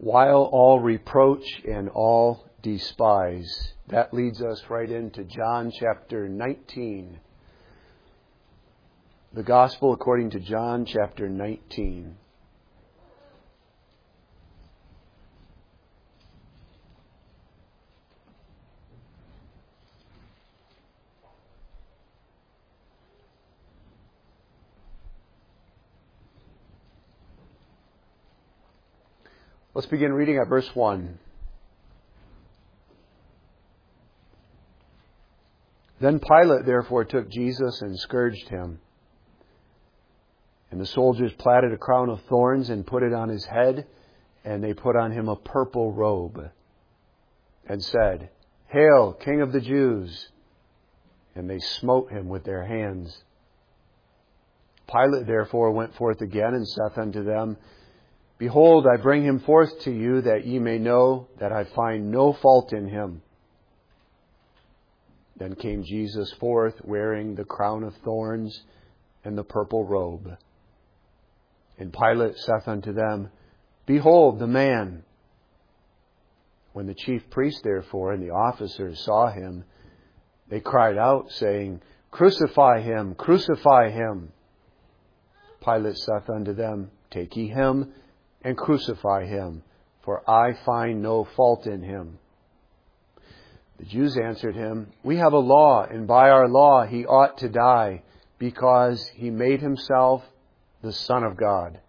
while all reproach and all despise. That leads us right into John chapter 19. The Gospel according to John chapter 19. Let's begin reading at verse 1. Then Pilate therefore took Jesus and scourged him. And the soldiers platted a crown of thorns and put it on his head, and they put on him a purple robe, and said, "Hail, King of the Jews!" And they smote him with their hands. Pilate therefore went forth again and saith unto them, Behold, I bring him forth to you, that ye may know that I find no fault in him. Then came Jesus forth, wearing the crown of thorns and the purple robe. And Pilate saith unto them, Behold the man. When the chief priests therefore and the officers saw him, they cried out, saying, Crucify him, crucify him. Pilate saith unto them, Take ye him, and crucify him, for I find no fault in him. The Jews answered him, We have a law, and by our law he ought to die, because he made himself the Son of God.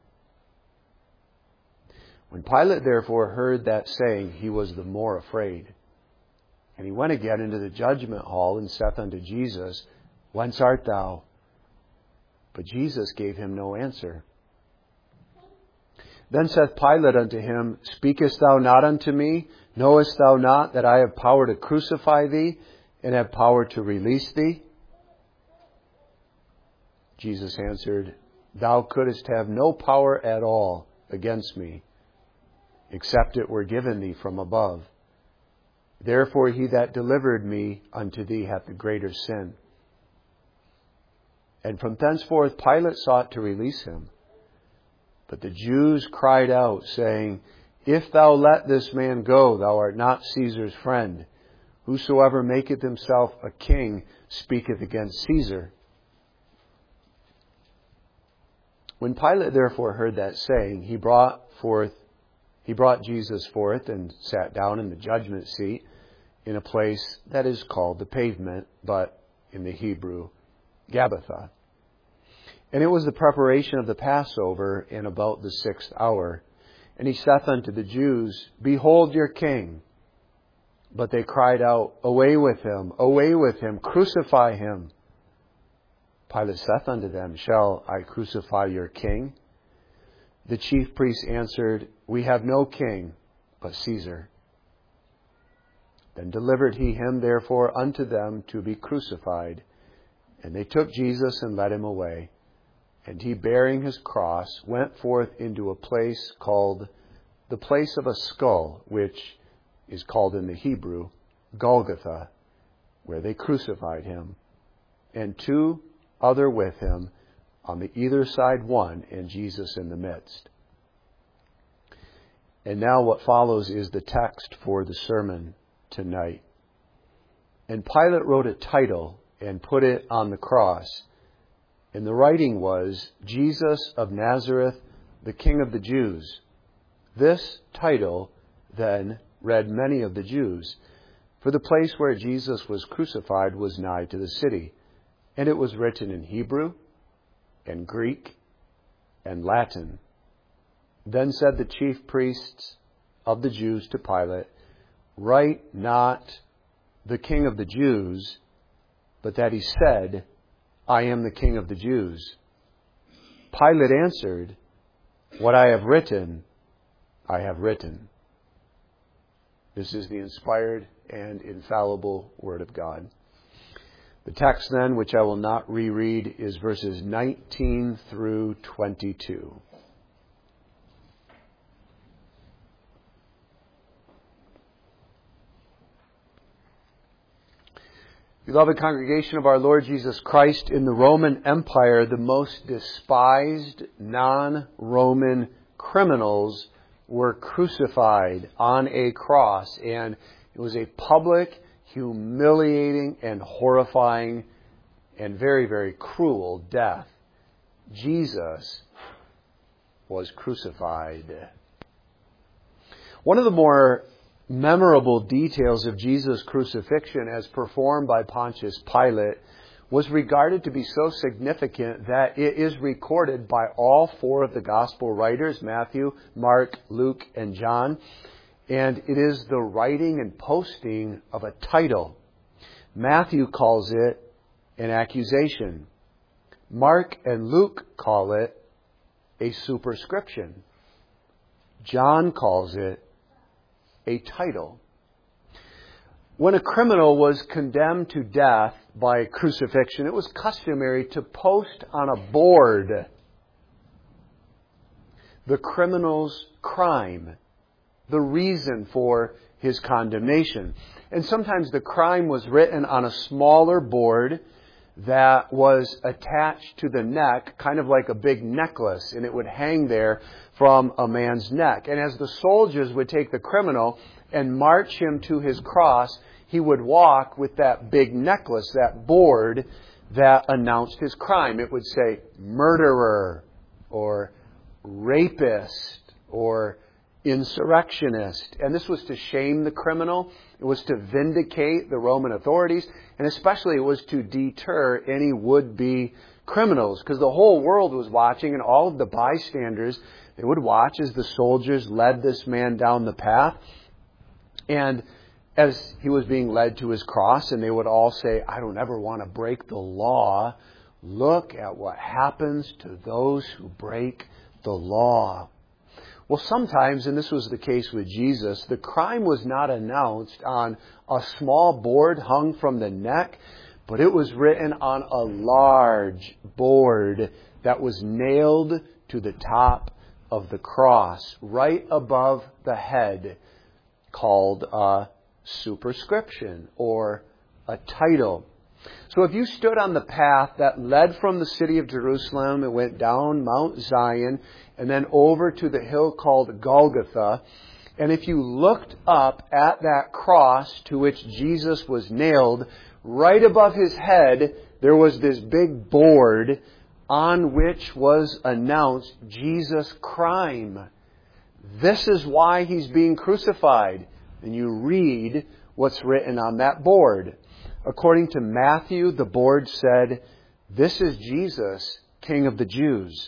When Pilate therefore heard that saying, he was the more afraid. And he went again into the judgment hall, and saith unto Jesus, Whence art thou? But Jesus gave him no answer. Then saith Pilate unto him, Speakest thou not unto me? Knowest thou not that I have power to crucify thee, and have power to release thee? Jesus answered, Thou couldst have no power at all against me, except it were given thee from above. Therefore he that delivered me unto thee hath the greater sin. And from thenceforth Pilate sought to release him. But the Jews cried out, saying, If thou let this man go, thou art not Caesar's friend. Whosoever maketh himself a king speaketh against Caesar. When Pilate therefore heard that saying, he brought Jesus forth and sat down in the judgment seat in a place that is called the Pavement, but in the Hebrew, Gabbatha. And it was the preparation of the Passover in about the 6th hour. And he saith unto the Jews, Behold your king. But they cried out, Away with him, crucify him. Pilate saith unto them, Shall I crucify your king? The chief priests answered, We have no king but Caesar. Then delivered he him therefore unto them to be crucified. And they took Jesus and led him away. And he, bearing his cross, went forth into a place called the place of a skull, which is called in the Hebrew, Golgotha, where they crucified him, and two other with him, on the either side one, and Jesus in the midst. And now what follows is the text for the sermon tonight. And Pilate wrote a title and put it on the cross. And the writing was, Jesus of Nazareth, the King of the Jews. This title then read many of the Jews, for the place where Jesus was crucified was nigh to the city, and it was written in Hebrew and Greek and Latin. Then said the chief priests of the Jews to Pilate, Write not the King of the Jews, but that he said, I am the King of the Jews. Pilate answered, What I have written, I have written. This is the inspired and infallible Word of God. The text then, which I will not reread, is verses 19 through 22. Beloved congregation of our Lord Jesus Christ, in the Roman Empire, the most despised non-Roman criminals were crucified on a cross, and it was a public, humiliating, and horrifying, and very, very cruel death. Jesus was crucified. One of the more memorable details of Jesus' crucifixion as performed by Pontius Pilate was regarded to be so significant that it is recorded by all four of the gospel writers, Matthew, Mark, Luke, and John. And it is the writing and posting of a title. Matthew calls it an accusation. Mark and Luke call it a superscription. John calls it a title. When a criminal was condemned to death by crucifixion, it was customary to post on a board the criminal's crime, the reason for his condemnation. And sometimes the crime was written on a smaller board that was attached to the neck, kind of like a big necklace, and it would hang there from a man's neck. And as the soldiers would take the criminal and march him to his cross, he would walk with that big necklace, that board that announced his crime. It would say murderer or rapist or insurrectionist. And this was to shame the criminal. It was to vindicate the Roman authorities. And especially it was to deter any would-be criminals. Because the whole world was watching, and all of the bystanders, they would watch as the soldiers led this man down the path. And as he was being led to his cross, and they would all say, I don't ever want to break the law. Look at what happens to those who break the law. Well, sometimes, and this was the case with Jesus, the crime was not announced on a small board hung from the neck, but it was written on a large board that was nailed to the top of the cross, right above the head, called a superscription or a title. So if you stood on the path that led from the city of Jerusalem and went down Mount Zion and then over to the hill called Golgotha, and if you looked up at that cross to which Jesus was nailed, right above his head there was this big board on which was announced Jesus' crime. This is why he's being crucified. And you read what's written on that board. According to Matthew, the board said, "This is Jesus, King of the Jews."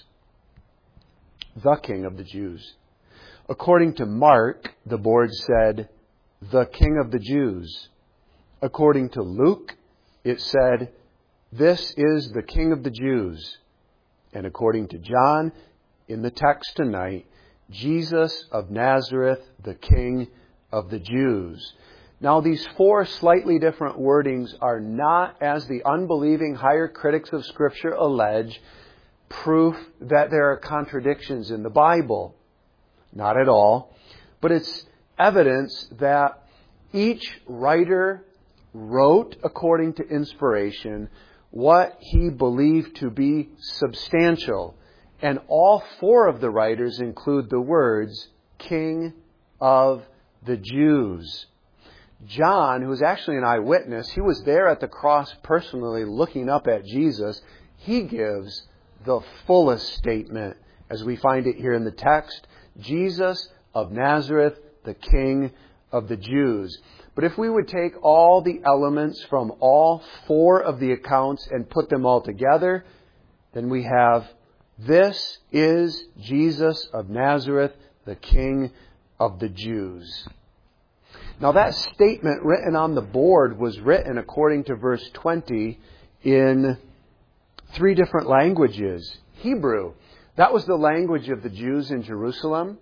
The King of the Jews. According to Mark, the board said, "The King of the Jews." According to Luke, it said, "This is the King of the Jews." And according to John, in the text tonight, Jesus of Nazareth, the King of the Jews. Now, these four slightly different wordings are not, as the unbelieving higher critics of Scripture allege, proof that there are contradictions in the Bible. Not at all. But it's evidence that each writer wrote, according to inspiration, what he believed to be substantial. And all four of the writers include the words, King of the Jews. John, who was actually an eyewitness, he was there at the cross personally looking up at Jesus. He gives the fullest statement as we find it here in the text. Jesus of Nazareth, the King of the Jews. But if we would take all the elements from all four of the accounts and put them all together, then we have, this is Jesus of Nazareth, the King of the Jews. Now that statement written on the board was written, according to verse 20, in three different languages. Hebrew, that was the language of the Jews in Jerusalem.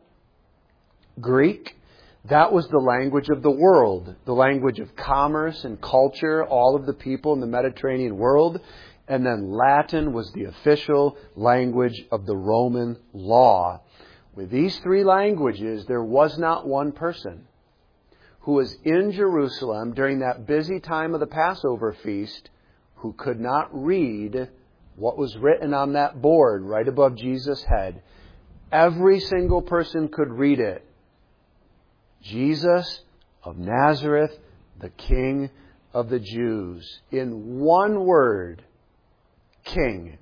Greek, that was the language of the world, the language of commerce and culture, all of the people in the Mediterranean world. And then Latin was the official language of the Roman law. With these three languages, there was not one person who was in Jerusalem during that busy time of the Passover feast who could not read what was written on that board right above Jesus' head Every single person could read it. Jesus of Nazareth, the King of the Jews. In one word, King.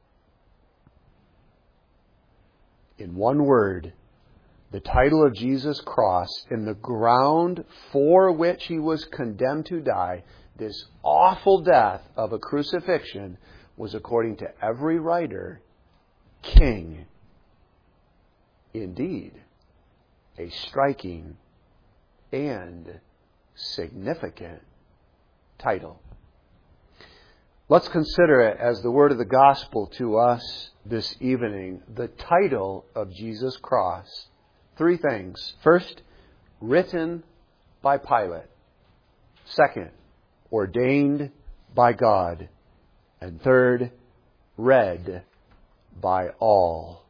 In one word, the title of Jesus' cross, in the ground for which he was condemned to die, this awful death of a crucifixion, was, according to every writer, King. Indeed, a striking and significant title. Let's consider it as the word of the gospel to us this evening, the title of Jesus' cross. Three things. First, written by Pilate. Second, ordained by God. And third, read by all.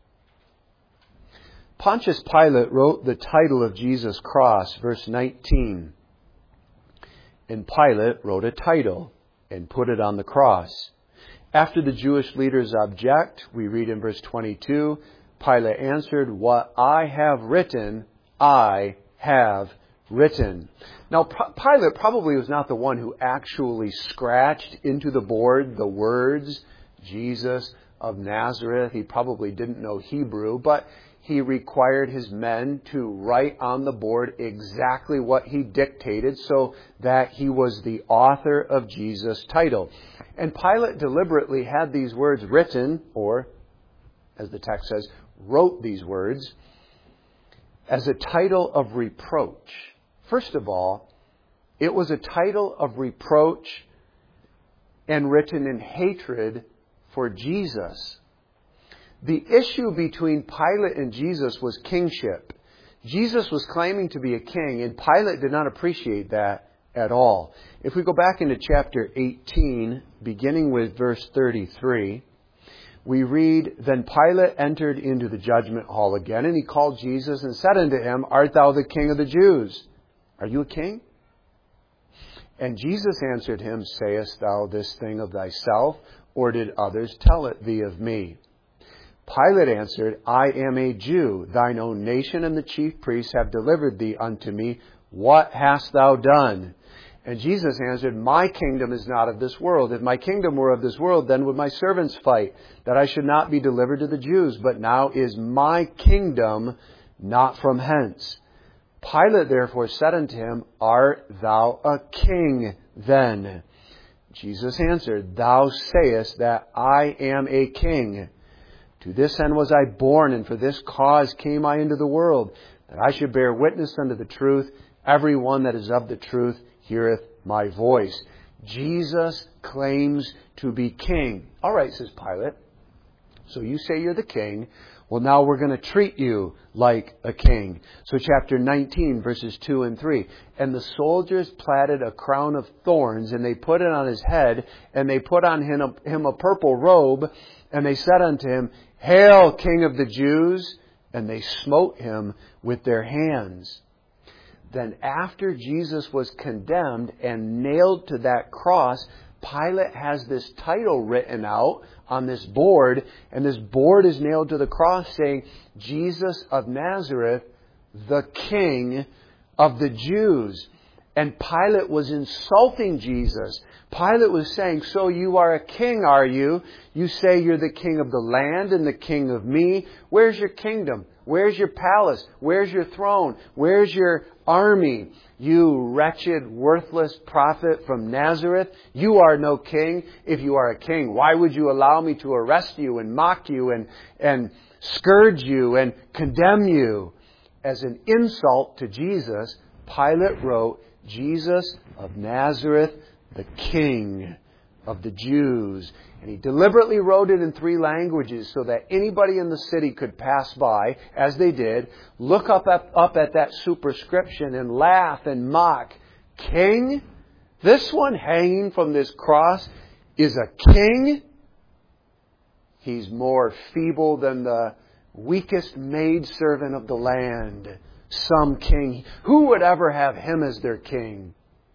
Pontius Pilate wrote the title of Jesus' cross, verse 19. And Pilate wrote a title and put it on the cross. After the Jewish leaders object, we read in verse 22, Pilate answered, "What I have written, I have written." Now, Pilate probably was not the one who actually scratched into the board the words, Jesus of Nazareth. He probably didn't know Hebrew, but he required his men to write on the board exactly what he dictated so that he was the author of Jesus' title. And Pilate deliberately had these words written, or, as the text says, wrote these words, as a title of reproach. First of all, it was a title of reproach and written in hatred for Jesus. The issue between Pilate and Jesus was kingship. Jesus was claiming to be a king, and Pilate did not appreciate that at all. If we go back into chapter 18, beginning with verse 33, we read, Then Pilate entered into the judgment hall again, and he called Jesus and said unto him, Art thou the King of the Jews? Are you a king? And Jesus answered him, Sayest thou this thing of thyself, or did others tell it thee of me? Pilate answered, I am a Jew. Thine own nation and the chief priests have delivered thee unto me. What hast thou done? And Jesus answered, My kingdom is not of this world. If my kingdom were of this world, then would my servants fight, that I should not be delivered to the Jews. But now is my kingdom not from hence. Pilate therefore said unto him, Art thou a king then? Jesus answered, Thou sayest that I am a king. To this end was I born, and for this cause came I into the world, that I should bear witness unto the truth. Every one that is of the truth heareth my voice. Jesus claims to be king. All right, says Pilate. So you say you're the king. Well, now we're going to treat you like a king. So chapter 19, verses 2 and 3. And the soldiers platted a crown of thorns, and they put it on his head, and they put on him a purple robe, and they said unto him, Hail, King of the Jews! And they smote him with their hands. Then after Jesus was condemned and nailed to that cross, Pilate has this title written out on this board, and this board is nailed to the cross saying, Jesus of Nazareth, the King of the Jews. And Pilate was insulting Jesus. Pilate was saying, So you are a king, are you? You say you're the king of the land and the king of me. Where's your kingdom? Where's your palace? Where's your throne? Where's your army? You wretched, worthless prophet from Nazareth. You are no king. If you are a king, why would you allow me to arrest you and mock you and scourge you and condemn you? As an insult to Jesus, Pilate wrote, Jesus of Nazareth, the King of the Jews. And he deliberately wrote it in 3 languages so that anybody in the city could pass by, as they did, look up at that superscription and laugh and mock. King? This one hanging from this cross is a king? He's more feeble than the weakest maidservant of the land. Some king. Who would ever have him as their king?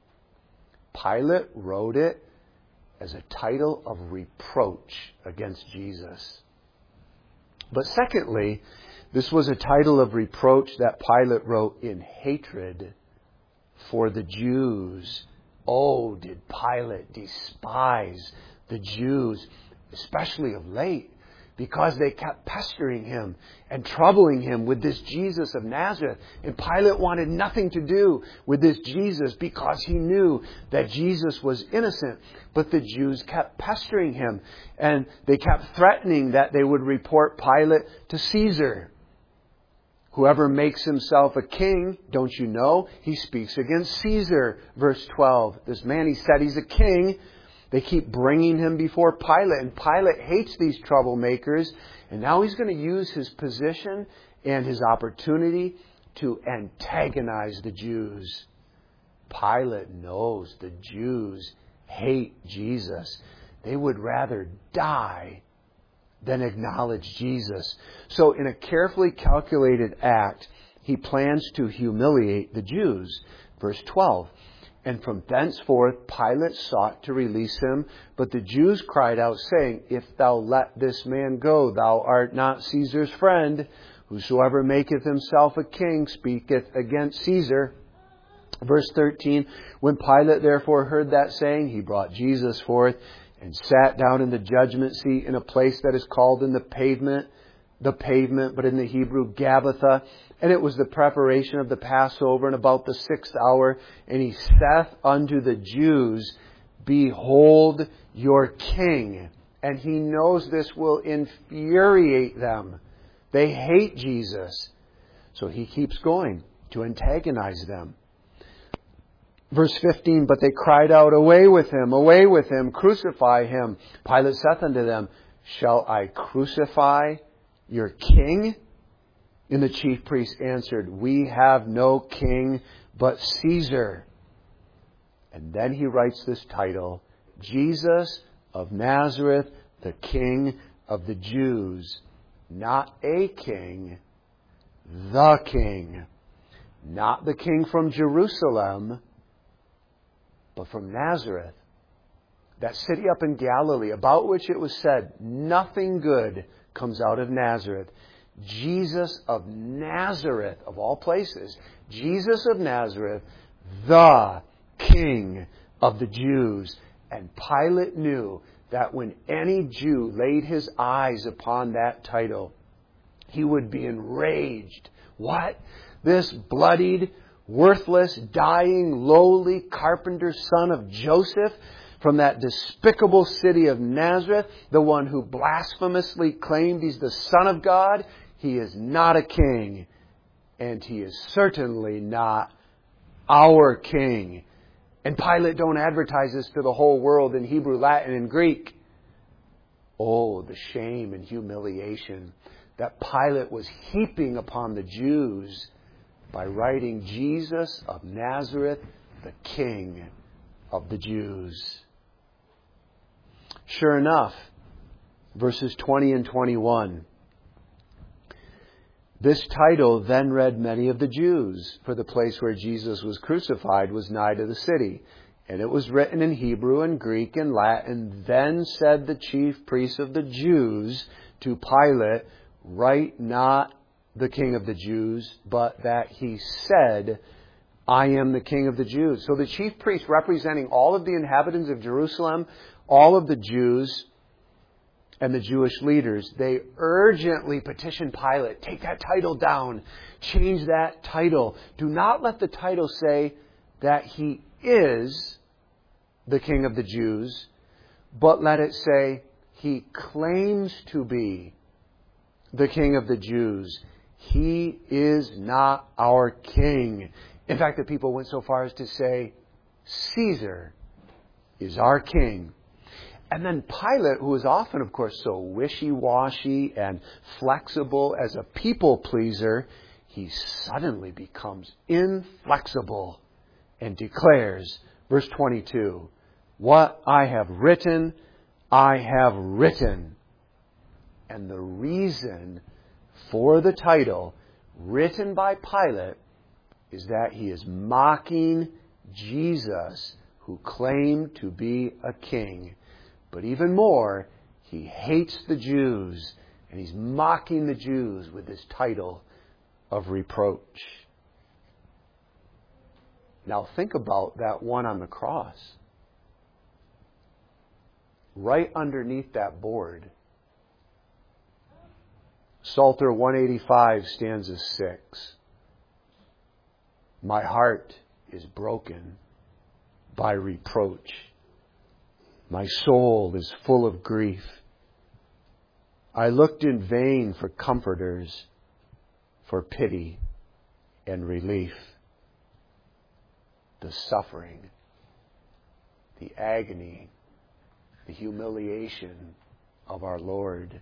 Pilate wrote it as a title of reproach against Jesus. But secondly, this was a title of reproach that Pilate wrote in hatred for the Jews. Oh, did Pilate despise the Jews, especially of late, because they kept pestering him and troubling him with this Jesus of Nazareth. And Pilate wanted nothing to do with this Jesus because he knew that Jesus was innocent. But the Jews kept pestering him, and they kept threatening that they would report Pilate to Caesar. Whoever makes himself a king, don't you know, he speaks against Caesar. Verse 12. This man, he said he's a king. They keep bringing him before Pilate, and Pilate hates these troublemakers, and now he's going to use his position and his opportunity to antagonize the Jews. Pilate knows the Jews hate Jesus. They would rather die than acknowledge Jesus. So in a carefully calculated act, he plans to humiliate the Jews. Verse 12. And from thenceforth Pilate sought to release him, but the Jews cried out, saying, If thou let this man go, thou art not Caesar's friend. Whosoever maketh himself a king speaketh against Caesar. Verse 13, When Pilate therefore heard that saying, he brought Jesus forth, and sat down in the judgment seat in a place that is called in the pavement, but in the Hebrew, Gabbatha. And it was the preparation of the Passover, and about the 6th hour. And he saith unto the Jews, Behold your king. And he knows this will infuriate them. They hate Jesus. So he keeps going to antagonize them. Verse 15, But they cried out, Away with him, crucify him. Pilate saith unto them, Shall I crucify your king? And the chief priests answered, We have no king but Caesar. And then he writes this title, Jesus of Nazareth, the King of the Jews. Not a king, the King. Not the king from Jerusalem, but from Nazareth, that city up in Galilee, about which it was said, nothing good comes out of Nazareth. Jesus of Nazareth, of all places, Jesus of Nazareth, the King of the Jews. And Pilate knew that when any Jew laid his eyes upon that title, he would be enraged. What? This bloodied, worthless, dying, lowly carpenter's son of Joseph from that despicable city of Nazareth, the one who blasphemously claimed he's the Son of God, he is not a king, and he is certainly not our king. And Pilate don't advertise this to the whole world in Hebrew, Latin, and Greek. Oh, the shame and humiliation that Pilate was heaping upon the Jews by writing Jesus of Nazareth, the King of the Jews. Sure enough, verses 20 and 21. This title then read many of the Jews, for the place where Jesus was crucified was nigh to the city. And it was written in Hebrew and Greek and Latin. Then said the chief priests of the Jews to Pilate, Write not the King of the Jews, but that he said, I am the King of the Jews. So the chief priests, representing all of the inhabitants of Jerusalem, all of the Jews and the Jewish leaders, they urgently petitioned Pilate, take that title down, change that title. Do not let the title say that he is the King of the Jews, but let it say he claims to be the King of the Jews. He is not our king. In fact, the people went so far as to say, Caesar is our king. And then Pilate, who is often, of course, so wishy-washy and flexible as a people pleaser, he suddenly becomes inflexible and declares, verse 22, What I have written, I have written. And the reason for the title written by Pilate is that he is mocking Jesus, who claimed to be a king. But even more, he hates the Jews, And he's mocking the Jews with this title of reproach. Now think about that one on the cross. Right underneath that board, Psalter 185, stanza 6. My heart is broken by reproach. My soul is full of grief. I looked in vain for comforters, for pity and relief. The suffering, the agony, the humiliation of our Lord.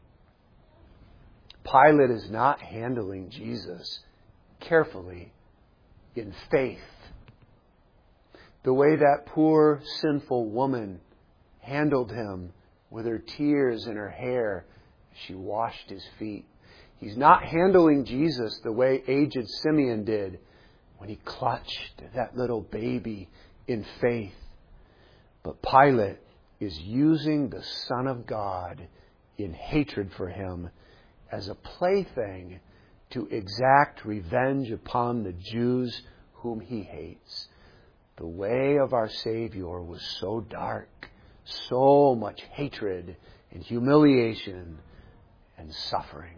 Pilate is not handling Jesus carefully in faith. The way that poor sinful woman handled him with her tears in her hair, she washed his feet. He's not handling Jesus the way aged Simeon did when he clutched that little baby in faith. But Pilate is using the Son of God in hatred for him as a plaything to exact revenge upon the Jews whom he hates. The way of our Savior was so dark, so much hatred and humiliation and suffering.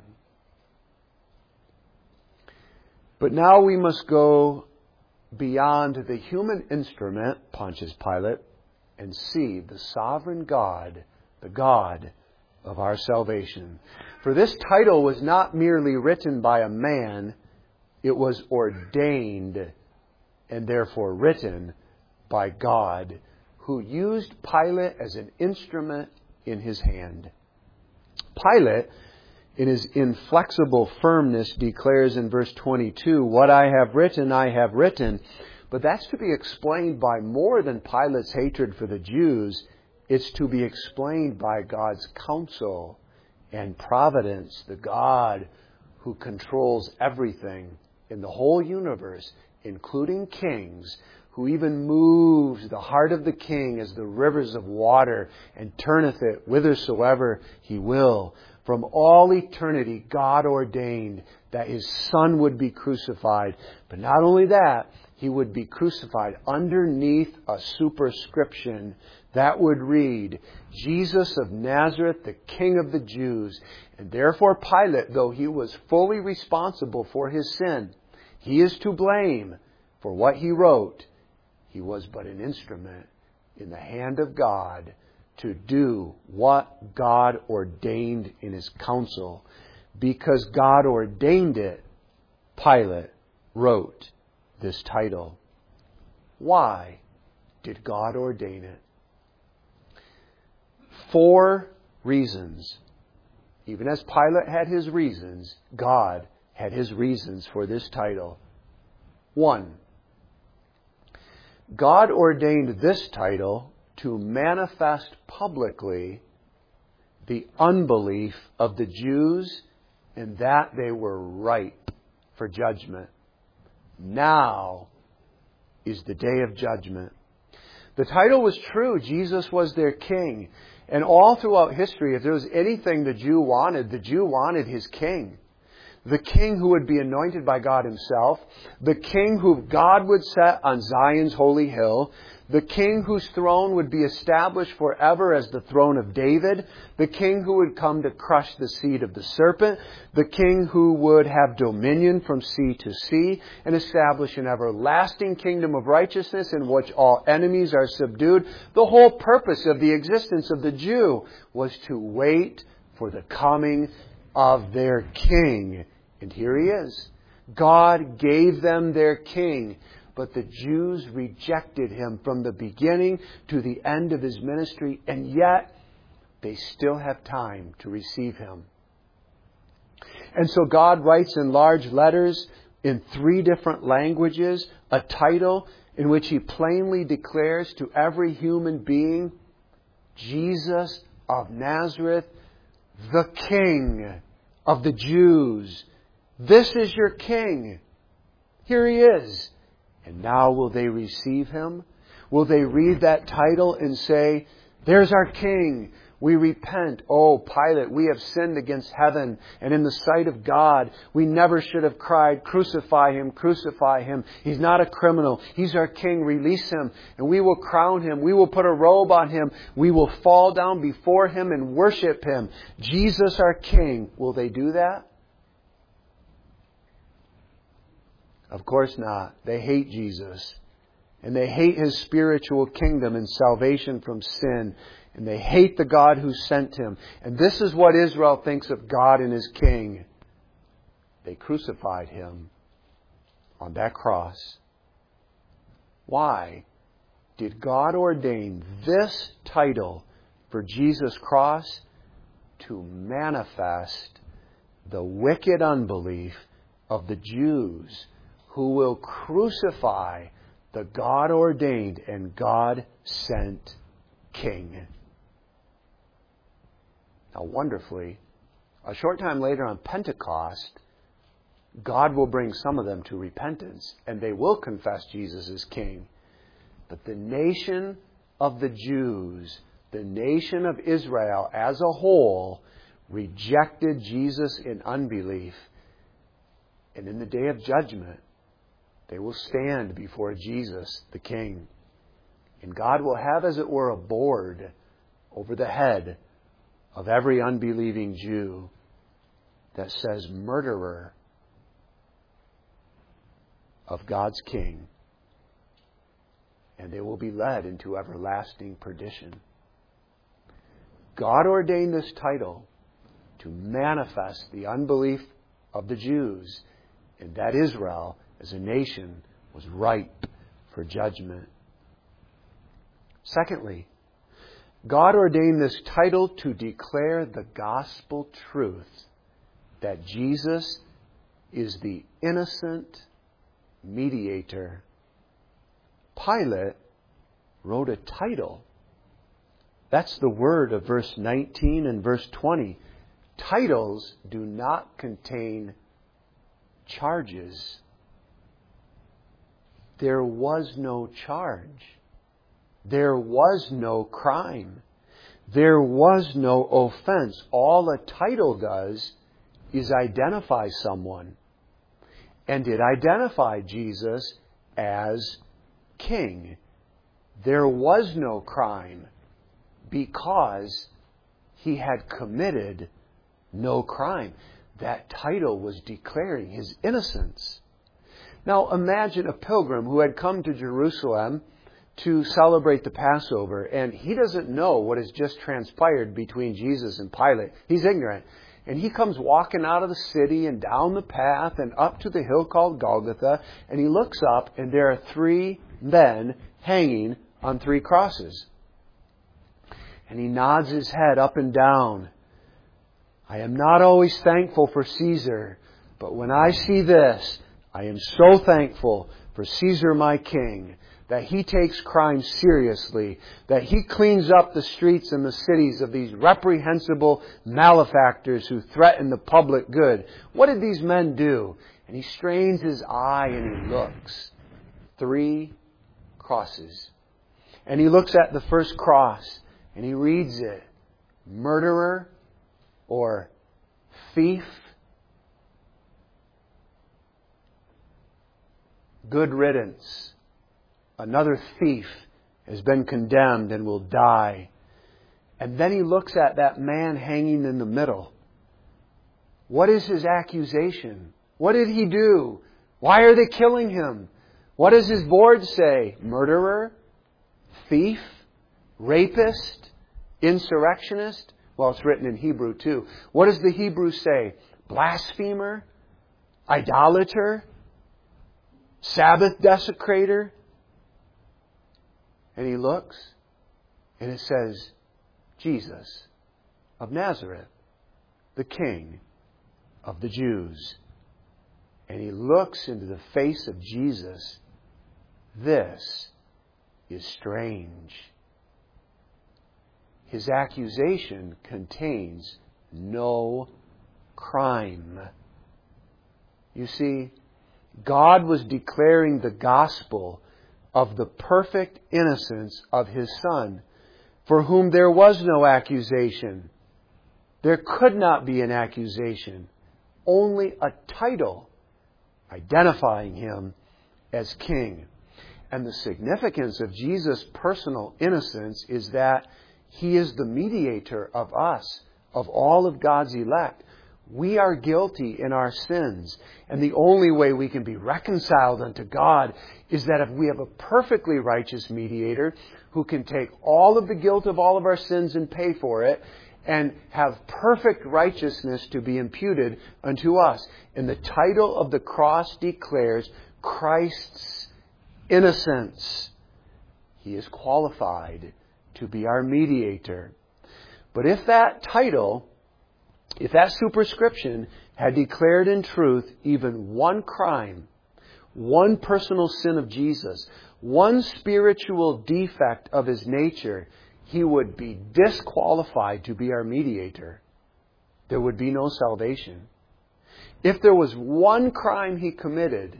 But now we must go beyond the human instrument, Pontius Pilate, and see the sovereign God, the God of our salvation. For this title was not merely written by a man, it was ordained and therefore written by God, who used Pilate as an instrument in his hand. Pilate, in his inflexible firmness, declares in verse 22, what I have written. But that's to be explained by more than Pilate's hatred for the Jews. It's to be explained by God's counsel and providence, the God who controls everything in the whole universe, including kings, who even moves the heart of the king as the rivers of water and turneth it whithersoever he will. From all eternity, God ordained that his Son would be crucified. But not only that, he would be crucified underneath a superscription that would read, Jesus of Nazareth, the King of the Jews. And therefore Pilate, though he was fully responsible for his sin, he is to blame for what he wrote. He was but an instrument in the hand of God to do what God ordained in his counsel. Because God ordained it, Pilate wrote this title. Why did God ordain it? 4 reasons. Even as Pilate had his reasons, God had his reasons for this title. 1. God ordained this title to manifest publicly the unbelief of the Jews and that they were ripe for judgment. Now is the day of judgment. The title was true. Jesus was their king. And all throughout history, if there was anything the Jew wanted his king. The king who would be anointed by God himself. The king who God would set on Zion's holy hill. The king whose throne would be established forever as the throne of David. The king who would come to crush the seed of the serpent. The king who would have dominion from sea to sea and establish an everlasting kingdom of righteousness in which all enemies are subdued. The whole purpose of the existence of the Jew was to wait for the coming of their king. And here he is. God gave them their king. But the Jews rejected him from the beginning to the end of his ministry, and yet they still have time to receive him. And so God writes in large letters in 3 different languages a title in which he plainly declares to every human being, Jesus of Nazareth, the King of the Jews. This is your King. Here he is. And now will they receive him? Will they read that title and say, there's our King. We repent. Oh, Pilate, we have sinned against heaven and in the sight of God. We never should have cried, crucify Him, crucify Him. He's not a criminal. He's our King. Release Him. And we will crown Him. We will put a robe on Him. We will fall down before Him and worship Him. Jesus, our King. Will they do that? Of course not. They hate Jesus. And they hate His spiritual kingdom and salvation from sin. And they hate the God who sent Him. And this is what Israel thinks of God and His King. They crucified Him on that cross. Why did God ordain this title for Jesus' cross? To manifest the wicked unbelief of the Jews who will crucify the God-ordained and God-sent King. Now, wonderfully, a short time later on Pentecost, God will bring some of them to repentance, and they will confess Jesus as King. But the nation of the Jews, the nation of Israel as a whole, rejected Jesus in unbelief. And in the day of judgment, they will stand before Jesus, the King. And God will have, as it were, a board over the head of every unbelieving Jew that says, murderer of God's King. And they will be led into everlasting perdition. God ordained this title to manifest the unbelief of the Jews, and that Israel, as a nation, was ripe for judgment. Secondly, God ordained this title to declare the gospel truth that Jesus is the innocent mediator. Pilate wrote a title. That's the word of verse 19 and verse 20. Titles do not contain charges. There was no charge. There was no crime. There was no offense. All a title does is identify someone. And it identified Jesus as King. There was no crime because He had committed no crime. That title was declaring His innocence. Now imagine a pilgrim who had come to Jerusalem to celebrate the Passover, and he doesn't know what has just transpired between Jesus and Pilate. He's ignorant. And he comes walking out of the city and down the path and up to the hill called Golgotha, and he looks up, and there are 3 men hanging on 3 crosses. And he nods his head up and down. I am not always thankful for Caesar, but when I see this, I am so thankful for Caesar my King, that He takes crime seriously, that He cleans up the streets and the cities of these reprehensible malefactors who threaten the public good. What did these men do? And he strains his eye and he looks. 3 crosses. And he looks at the first cross and he reads it. Murderer or thief. Good riddance. Another thief has been condemned and will die. And then he looks at that man hanging in the middle. What is his accusation? What did he do? Why are they killing him? What does his board say? Murderer? Thief? Rapist? Insurrectionist? Well, it's written in Hebrew too. What does the Hebrew say? Blasphemer? Idolater? Sabbath desecrator? And he looks, and it says, Jesus of Nazareth, the King of the Jews. And he looks into the face of Jesus. This is strange. His accusation contains no crime. You see, God was declaring the gospel of the perfect innocence of His Son. for whom there was no accusation. There could not be an accusation, only a title identifying Him as King. And the significance of Jesus' personal innocence is that He is the mediator of us, of all of God's elect. We are guilty in our sins. And the only way we can be reconciled unto God is that if we have a perfectly righteous mediator who can take all of the guilt of all of our sins and pay for it, and have perfect righteousness to be imputed unto us. And the title of the cross declares Christ's innocence. He is qualified to be our mediator. But if that title, if that superscription had declared in truth even one crime, one personal sin of Jesus, one spiritual defect of His nature, He would be disqualified to be our mediator. There would be no salvation. If there was one crime He committed,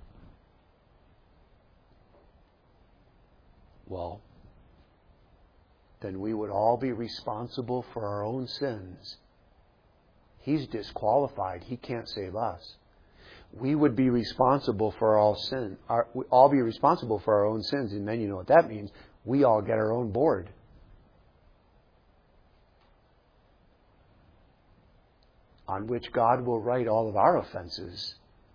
well, then we would all be responsible for our own sins. He's disqualified. He can't save us. We would be responsible for all sin. We all be responsible for our own sins. And then you know what that means. We all get our own board. On which God will write all of our offenses.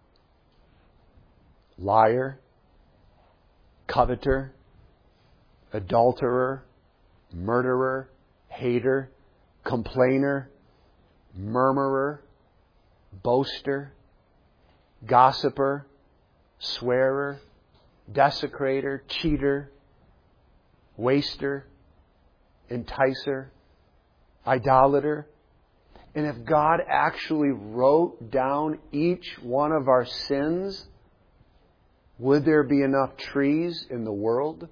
Liar, coveter, adulterer, murderer, hater, complainer, murmurer, boaster, gossiper, swearer, desecrator, cheater, waster, enticer, idolater. And if God actually wrote down each one of our sins, would there be enough trees in the world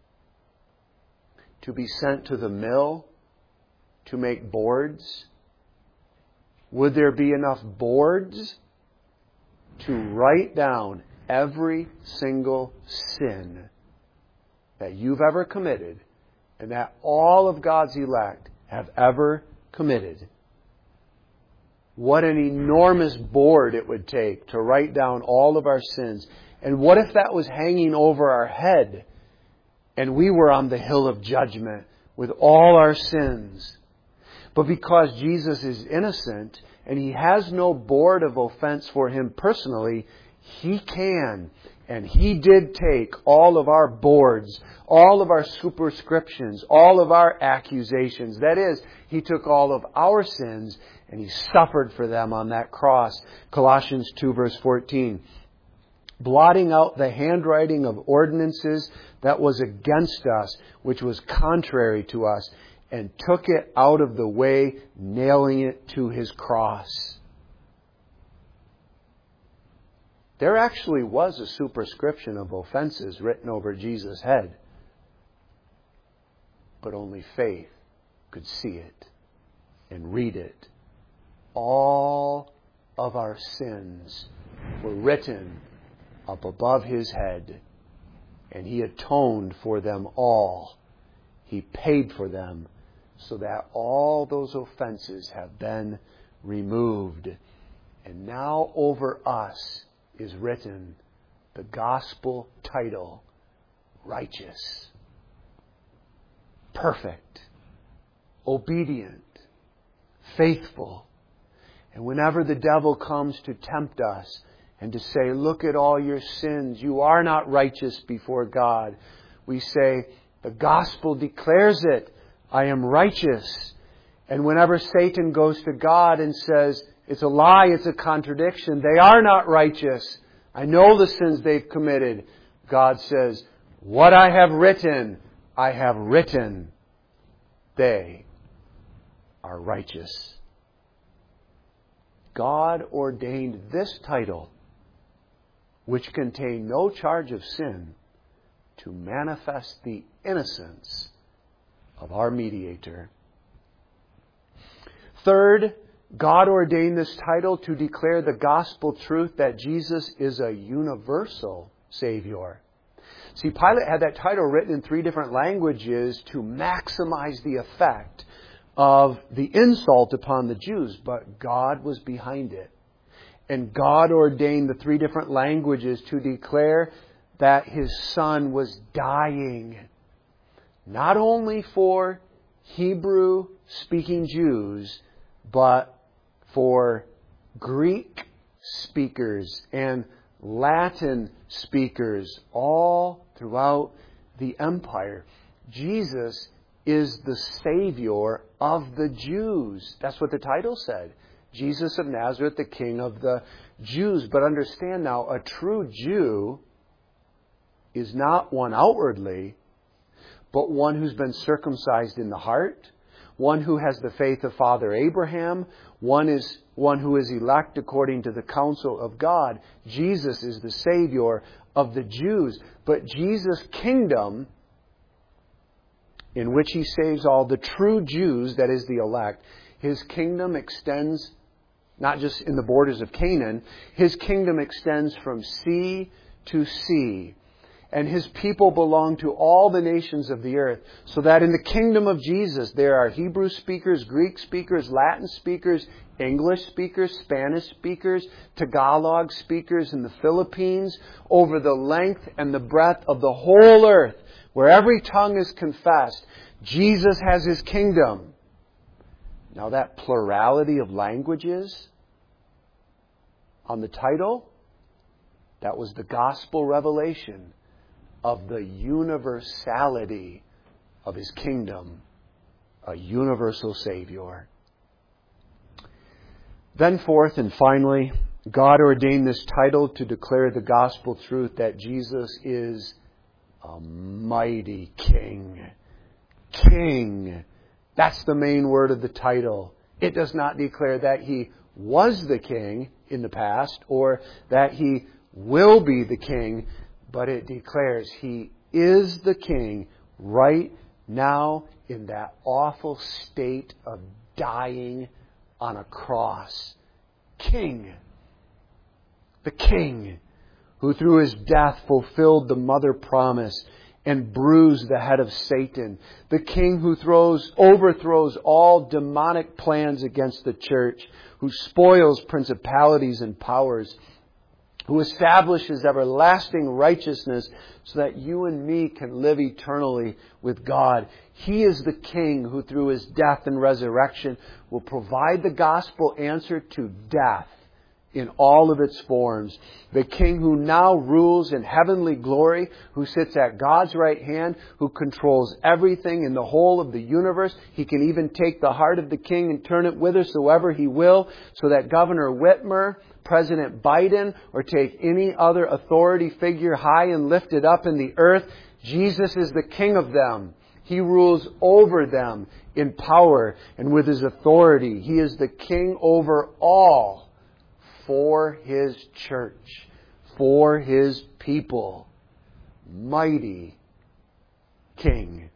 to be sent to the mill to make boards? Would there be enough boards to write down every single sin that you've ever committed and that all of God's elect have ever committed? What an enormous board it would take to write down all of our sins. And what if that was hanging over our head and we were on the hill of judgment with all our sins? But because Jesus is innocent and He has no board of offense for Him personally, He can. And He did take all of our boards, all of our superscriptions, all of our accusations. That is, He took all of our sins and He suffered for them on that cross. Colossians 2 verse 14. Blotting out the handwriting of ordinances that was against us, which was contrary to us, and took it out of the way, nailing it to His cross. There actually was a superscription of offenses written over Jesus' head. But only faith could see it and read it. All of our sins were written up above His head, and He atoned for them all. He paid for them so that all those offenses have been removed. And now over us is written the gospel title, righteous, perfect, obedient, faithful. And whenever the devil comes to tempt us and to say, look at all your sins, you are not righteous before God, we say, the gospel declares it, I am righteous. And whenever Satan goes to God and says, it's a lie, it's a contradiction, they are not righteous, I know the sins they've committed, God says, what I have written, they are righteous. God ordained this title, which contained no charge of sin, to manifest the innocence of our mediator. Third, God ordained this title to declare the gospel truth that Jesus is a universal Savior. See, Pilate had that title written in 3 different languages to maximize the effect of the insult upon the Jews, but God was behind it. And God ordained the 3 different languages to declare that His Son was dying, not only for Hebrew-speaking Jews, but for Greek speakers and Latin speakers all throughout the empire. Jesus is the Savior of the Jews. That's what the title said. Jesus of Nazareth, the King of the Jews. But understand now, a true Jew is not one outwardly, but one who's been circumcised in the heart, one who has the faith of Father Abraham, one who is elect according to the counsel of God. Jesus is the Savior of the Jews. But Jesus' kingdom, in which He saves all the true Jews, that is the elect, His kingdom extends not just in the borders of Canaan. His kingdom extends from sea to sea. And His people belong to all the nations of the earth. So that in the kingdom of Jesus, there are Hebrew speakers, Greek speakers, Latin speakers, English speakers, Spanish speakers, Tagalog speakers in the Philippines, over the length and the breadth of the whole earth, where every tongue is confessed, Jesus has His kingdom. Now that plurality of languages on the title, that was the gospel revelation of the universality of His kingdom, a universal Savior. Then fourth and finally, God ordained this title to declare the gospel truth that Jesus is a mighty King. King. That's the main word of the title. It does not declare that He was the King in the past or that He will be the King, but it declares He is the King right now in that awful state of dying on a cross. King. The King who through His death fulfilled the mother promise and bruised the head of Satan. The King who overthrows all demonic plans against the church, who spoils principalities and powers, who establishes everlasting righteousness so that you and me can live eternally with God. He is the King who through His death and resurrection will provide the gospel answer to death in all of its forms. The King who now rules in heavenly glory, who sits at God's right hand, who controls everything in the whole of the universe. He can even take the heart of the King and turn it whithersoever He will, so that Governor Whitmer, President Biden, or take any other authority figure high and lifted up in the earth, Jesus is the King of them. He rules over them in power and with His authority. He is the King over all for His church, for His people. Mighty King.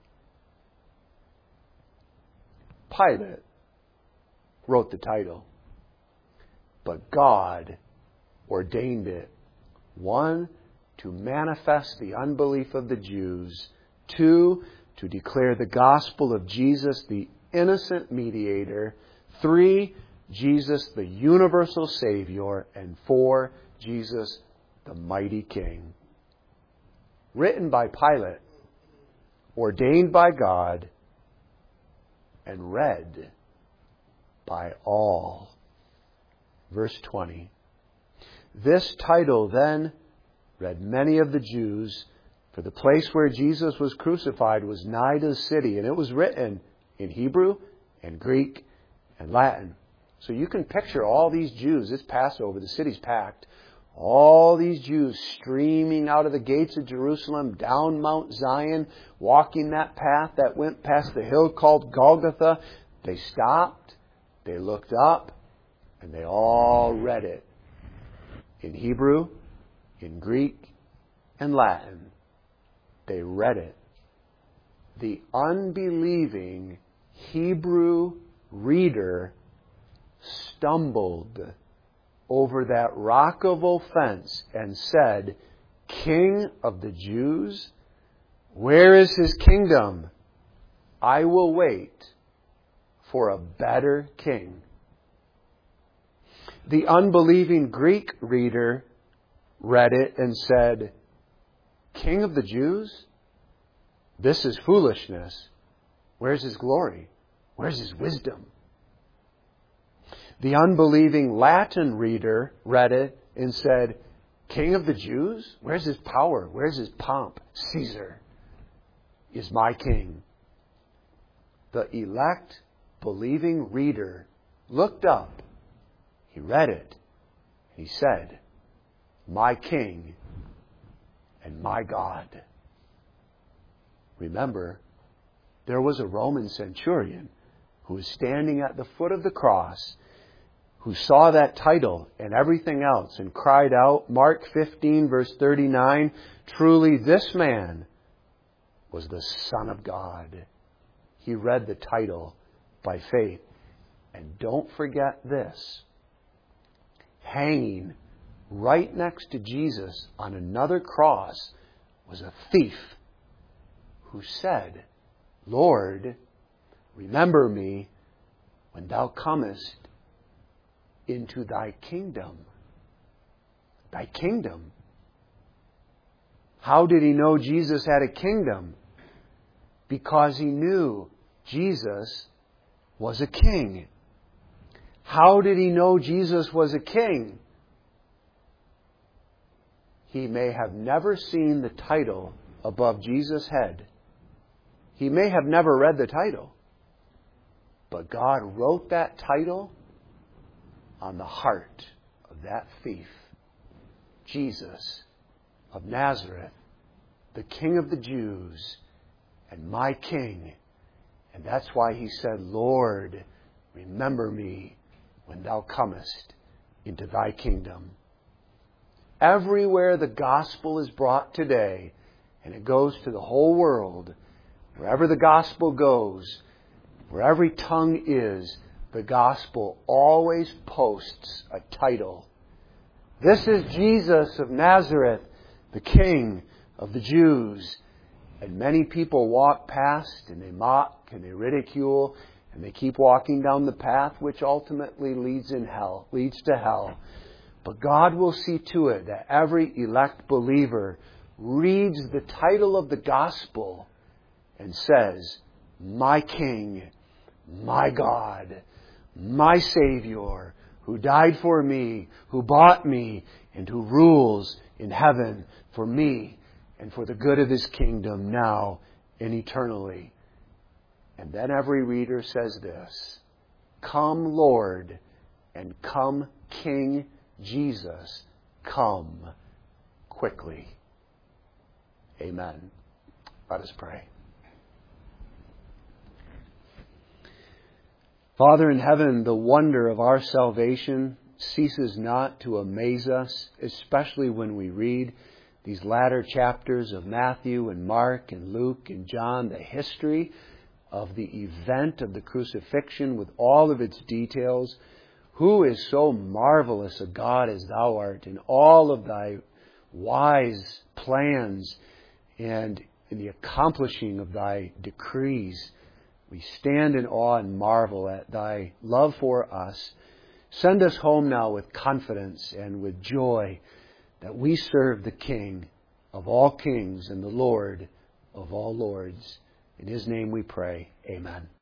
Pilate wrote the title, but God ordained it. 1, to manifest the unbelief of the Jews. 2, to declare the gospel of Jesus, the innocent mediator. 3, Jesus, the universal Savior. And 4, Jesus, the mighty King. Written by Pilate, ordained by God, and read by all. Verse 20. This title then read many of the Jews, for the place where Jesus was crucified was nigh to the city, and it was written in Hebrew and Greek and Latin. So you can picture all these Jews. It's Passover. The city's packed. All these Jews streaming out of the gates of Jerusalem, down Mount Zion, walking that path that went past the hill called Golgotha. They stopped, they looked up, and they all read it. In Hebrew, in Greek, and Latin. They read it. The unbelieving Hebrew reader stumbled over that rock of offense and said, "King of the Jews?" Where is his kingdom? I will wait for a better king. The unbelieving Greek reader read it and said, King of the Jews? This is foolishness. Where's his glory? Where's his wisdom? The unbelieving Latin reader read it and said, King of the Jews? Where's his power? Where's his pomp? Caesar is my king. The elect, believing reader looked up. He read it. He said, my king and my God. Remember, there was a Roman centurion who was standing at the foot of the cross, who saw that title and everything else and cried out, Mark 15 verse 39, truly this man was the Son of God. He read the title by faith. And don't forget this. Hanging right next to Jesus on another cross was a thief who said, Lord, remember me when thou comest into thy kingdom. Thy kingdom. How did he know Jesus had a kingdom? Because he knew Jesus was a king. How did he know Jesus was a king? He may have never seen the title above Jesus' head. He may have never read the title. But God wrote that title on the heart of that thief, Jesus of Nazareth, the King of the Jews, and my King. And that's why he said, Lord, remember me when thou comest into thy kingdom. Everywhere the gospel is brought today, and it goes to the whole world, wherever the gospel goes, where every tongue is, the gospel always posts a title. This is Jesus of Nazareth, the King of the Jews. And many people walk past and they mock and they ridicule and they keep walking down the path which ultimately leads to hell. But God will see to it that every elect believer reads the title of the gospel and says, my King, my God, my Savior, who died for me, who bought me, and who rules in heaven for me and for the good of his kingdom now and eternally. And then every reader says this, come Lord, and come King Jesus, come quickly. Amen. Let us pray. Father in heaven, the wonder of our salvation ceases not to amaze us, especially when we read these latter chapters of Matthew and Mark and Luke and John, the history of the event of the crucifixion with all of its details. Who is so marvelous a God as thou art in all of thy wise plans and in the accomplishing of thy decrees? We stand in awe and marvel at thy love for us. Send us home now with confidence and with joy that we serve the King of all kings and the Lord of all lords. In his name we pray. Amen.